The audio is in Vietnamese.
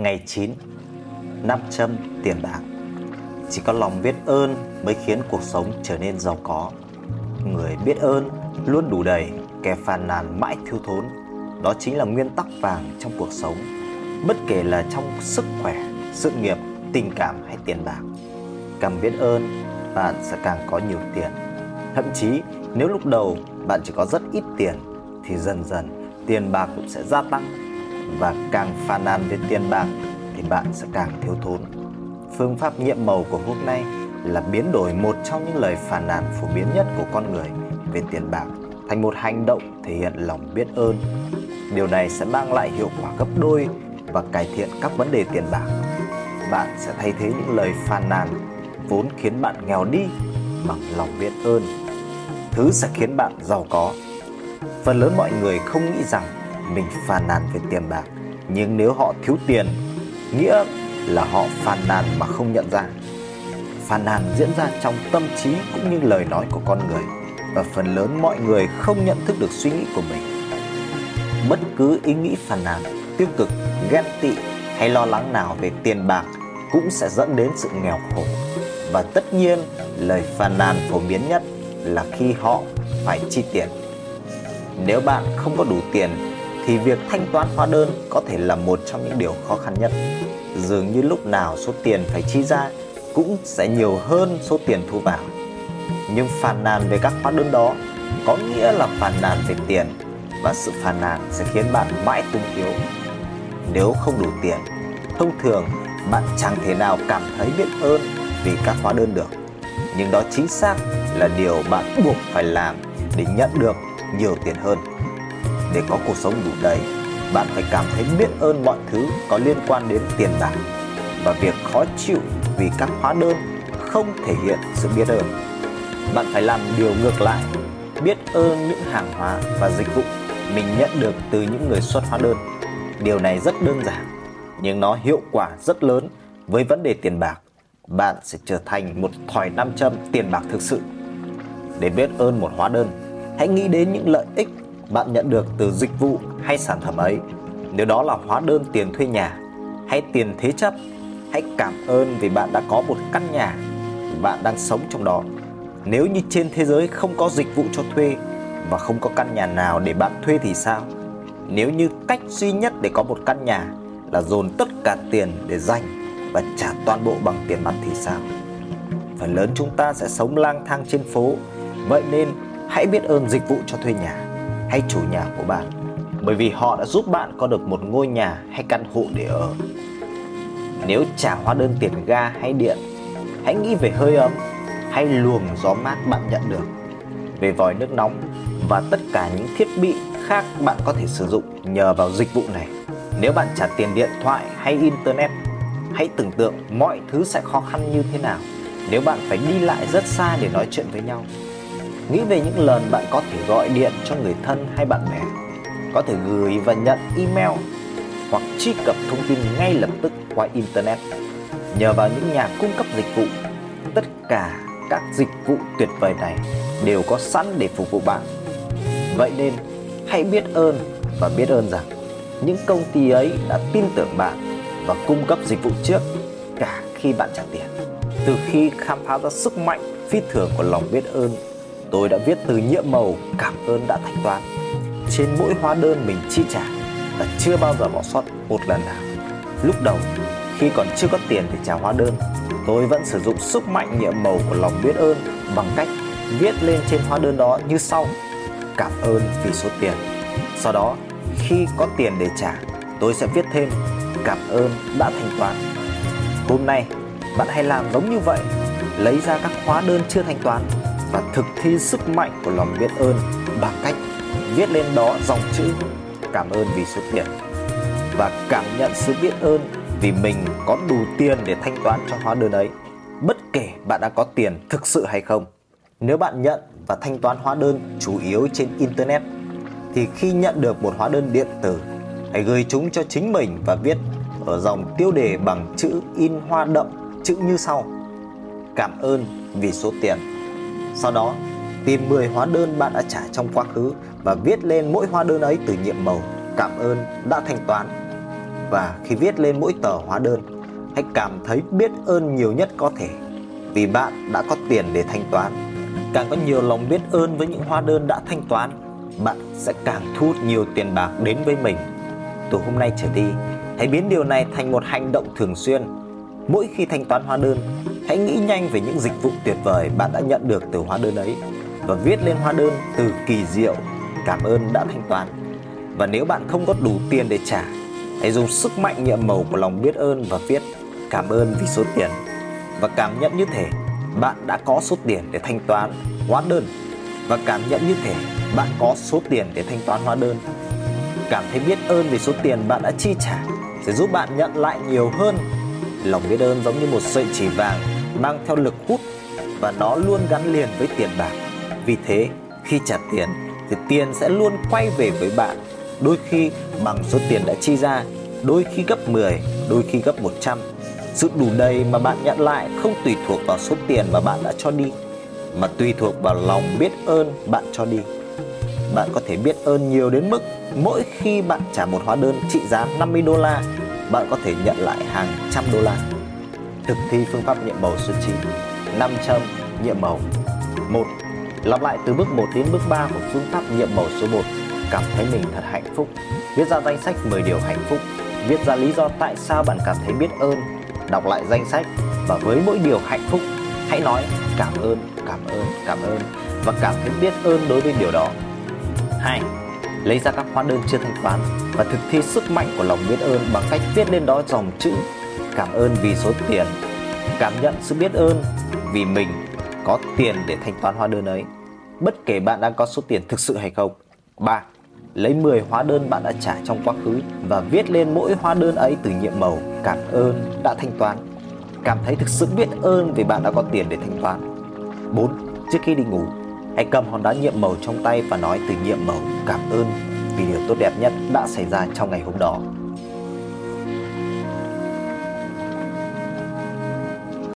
Ngày 9. Nam châm tiền bạc. Chỉ có lòng biết ơn mới khiến cuộc sống trở nên giàu có. Người biết ơn luôn đủ đầy, kẻ phàn nàn mãi thiếu thốn. Đó chính là nguyên tắc vàng trong cuộc sống, bất kể là trong sức khỏe, sự nghiệp, tình cảm hay tiền bạc. Càng biết ơn, bạn sẽ càng có nhiều tiền. Thậm chí nếu lúc đầu bạn chỉ có rất ít tiền, thì dần dần tiền bạc cũng sẽ gia tăng. Và càng phàn nàn về tiền bạc thì bạn sẽ càng thiếu thốn. Phương pháp nhiệm màu của hôm nay là biến đổi một trong những lời phàn nàn phổ biến nhất của con người về tiền bạc thành một hành động thể hiện lòng biết ơn. Điều này sẽ mang lại hiệu quả gấp đôi và cải thiện các vấn đề tiền bạc. Bạn sẽ thay thế những lời phàn nàn vốn khiến bạn nghèo đi bằng lòng biết ơn. Thứ sẽ khiến bạn giàu có. Phần lớn mọi người không nghĩ rằng mình phàn nàn về tiền bạc, nhưng nếu họ thiếu tiền, nghĩa là họ phàn nàn mà không nhận ra. Phàn nàn diễn ra trong tâm trí cũng như lời nói của con người, và phần lớn mọi người không nhận thức được suy nghĩ của mình. Bất cứ ý nghĩ phàn nàn, tiêu cực, ghen tị hay lo lắng nào về tiền bạc cũng sẽ dẫn đến sự nghèo khổ. Và tất nhiên, lời phàn nàn phổ biến nhất là khi họ phải chi tiền. Nếu bạn không có đủ tiền thì việc thanh toán hóa đơn có thể là một trong những điều khó khăn nhất. Dường như lúc nào số tiền phải chi ra cũng sẽ nhiều hơn số tiền thu vào. Nhưng phàn nàn về các hóa đơn đó có nghĩa là phàn nàn về tiền, và sự phàn nàn sẽ khiến bạn mãi túng thiếu. Nếu không đủ tiền, thông thường bạn chẳng thể nào cảm thấy biết ơn vì các hóa đơn được. Nhưng đó chính xác là điều bạn buộc phải làm để nhận được nhiều tiền hơn. Để có cuộc sống đủ đầy, bạn phải cảm thấy biết ơn mọi thứ có liên quan đến tiền bạc. Và việc khó chịu vì các hóa đơn không thể hiện sự biết ơn. Bạn phải làm điều ngược lại, biết ơn những hàng hóa và dịch vụ mình nhận được từ những người xuất hóa đơn. Điều này rất đơn giản, nhưng nó hiệu quả rất lớn với vấn đề tiền bạc. Bạn sẽ trở thành một thỏi nam châm tiền bạc thực sự. Để biết ơn một hóa đơn, hãy nghĩ đến những lợi ích bạn nhận được từ dịch vụ hay sản phẩm ấy. Nếu đó là hóa đơn tiền thuê nhà hay tiền thế chấp, hãy cảm ơn vì bạn đã có một căn nhà, bạn đang sống trong đó. Nếu như trên thế giới không có dịch vụ cho thuê và không có căn nhà nào để bạn thuê thì sao? Nếu như cách duy nhất để có một căn nhà là dồn tất cả tiền để dành và trả toàn bộ bằng tiền mặt thì sao? Phần lớn chúng ta sẽ sống lang thang trên phố. Vậy nên hãy biết ơn dịch vụ cho thuê nhà hay chủ nhà của bạn, bởi vì họ đã giúp bạn có được một ngôi nhà hay căn hộ để ở. Nếu trả hóa đơn tiền ga hay điện, hãy nghĩ về hơi ấm hay luồng gió mát bạn nhận được, về vòi nước nóng và tất cả những thiết bị khác bạn có thể sử dụng nhờ vào dịch vụ này. Nếu bạn trả tiền điện thoại hay internet, hãy tưởng tượng mọi thứ sẽ khó khăn như thế nào nếu bạn phải đi lại rất xa để nói chuyện với nhau. Nghĩ về những lần bạn có thể gọi điện cho người thân hay bạn bè, có thể gửi và nhận email hoặc truy cập thông tin ngay lập tức qua internet nhờ vào những nhà cung cấp dịch vụ. Tất cả các dịch vụ tuyệt vời này đều có sẵn để phục vụ bạn. Vậy nên hãy biết ơn và biết ơn rằng những công ty ấy đã tin tưởng bạn và cung cấp dịch vụ trước cả khi bạn trả tiền. Từ khi khám phá ra sức mạnh phi thường của lòng biết ơn, tôi đã viết từ nhiệm màu cảm ơn đã thanh toán trên mỗi hóa đơn mình chi trả và chưa bao giờ bỏ sót một lần nào. Lúc đầu, khi còn chưa có tiền để trả hóa đơn, tôi vẫn sử dụng sức mạnh nhiệm màu của lòng biết ơn bằng cách viết lên trên hóa đơn đó như sau: cảm ơn vì số tiền. Sau đó, khi có tiền để trả, tôi sẽ viết thêm cảm ơn đã thanh toán. Hôm nay, bạn hãy làm giống như vậy, lấy ra các hóa đơn chưa thanh toán và thực thi sức mạnh của lòng biết ơn bằng cách viết lên đó dòng chữ cảm ơn vì số tiền, và cảm nhận sự biết ơn vì mình có đủ tiền để thanh toán cho hóa đơn ấy, bất kể bạn đã có tiền thực sự hay không. Nếu bạn nhận và thanh toán hóa đơn chủ yếu trên internet, thì khi nhận được một hóa đơn điện tử, hãy gửi chúng cho chính mình và viết ở dòng tiêu đề bằng chữ in hoa đậm chữ như sau: cảm ơn vì số tiền. Sau đó, tìm 10 hóa đơn bạn đã trả trong quá khứ và viết lên mỗi hóa đơn ấy từ nhiệm màu cảm ơn đã thanh toán. Và khi viết lên mỗi tờ hóa đơn, hãy cảm thấy biết ơn nhiều nhất có thể, vì bạn đã có tiền để thanh toán. Càng có nhiều lòng biết ơn với những hóa đơn đã thanh toán, bạn sẽ càng thu hút nhiều tiền bạc đến với mình. Từ hôm nay trở đi, hãy biến điều này thành một hành động thường xuyên. Mỗi khi thanh toán hóa đơn, hãy nghĩ nhanh về những dịch vụ tuyệt vời bạn đã nhận được từ hóa đơn ấy và viết lên hóa đơn từ kỳ diệu cảm ơn đã thanh toán. Và nếu bạn không có đủ tiền để trả, hãy dùng sức mạnh nhiệm màu của lòng biết ơn và viết cảm ơn vì số tiền, và cảm nhận như thể bạn đã có số tiền để thanh toán hóa đơn, và cảm nhận như thể bạn có số tiền để thanh toán hóa đơn. Cảm thấy biết ơn vì số tiền bạn đã chi trả sẽ giúp bạn nhận lại nhiều hơn. Lòng biết ơn giống như một sợi chỉ vàng mang theo lực hút, và nó luôn gắn liền với tiền bạc. Vì thế, khi trả tiền thì tiền sẽ luôn quay về với bạn, đôi khi bằng số tiền đã chi ra, đôi khi gấp 10, đôi khi gấp 100. Sự đủ đầy mà bạn nhận lại không tùy thuộc vào số tiền mà bạn đã cho đi, mà tùy thuộc vào lòng biết ơn bạn cho đi. Bạn có thể biết ơn nhiều đến mức mỗi khi bạn trả một hóa đơn trị giá $50, bạn có thể nhận lại hàng trăm đô la. Thực thi phương pháp nhiệm màu số 9. 5 châm nhiệm màu. 1. Lặp lại từ bước 1 đến bước 3 của phương pháp nhiệm màu số 1. Cảm thấy mình thật hạnh phúc. Viết ra danh sách 10 điều hạnh phúc. Viết ra lý do tại sao bạn cảm thấy biết ơn. Đọc lại danh sách, và với mỗi điều hạnh phúc, hãy nói cảm ơn, cảm ơn, cảm ơn, và cảm thấy biết ơn đối với điều đó. 2. Lấy ra các hóa đơn chưa thanh toán và thực thi sức mạnh của lòng biết ơn bằng cách viết lên đó dòng chữ cảm ơn vì số tiền. Cảm nhận sự biết ơn vì mình có tiền để thanh toán hóa đơn ấy, bất kể bạn đang có số tiền thực sự hay không. 3. Lấy 10 hóa đơn bạn đã trả trong quá khứ và viết lên mỗi hóa đơn ấy từ nhiệm màu cảm ơn đã thanh toán. Cảm thấy thực sự biết ơn vì bạn đã có tiền để thanh toán. 4. Trước khi đi ngủ, hãy cầm hòn đá nhiệm màu trong tay và nói từ nhiệm màu cảm ơn vì điều tốt đẹp nhất đã xảy ra trong ngày hôm đó.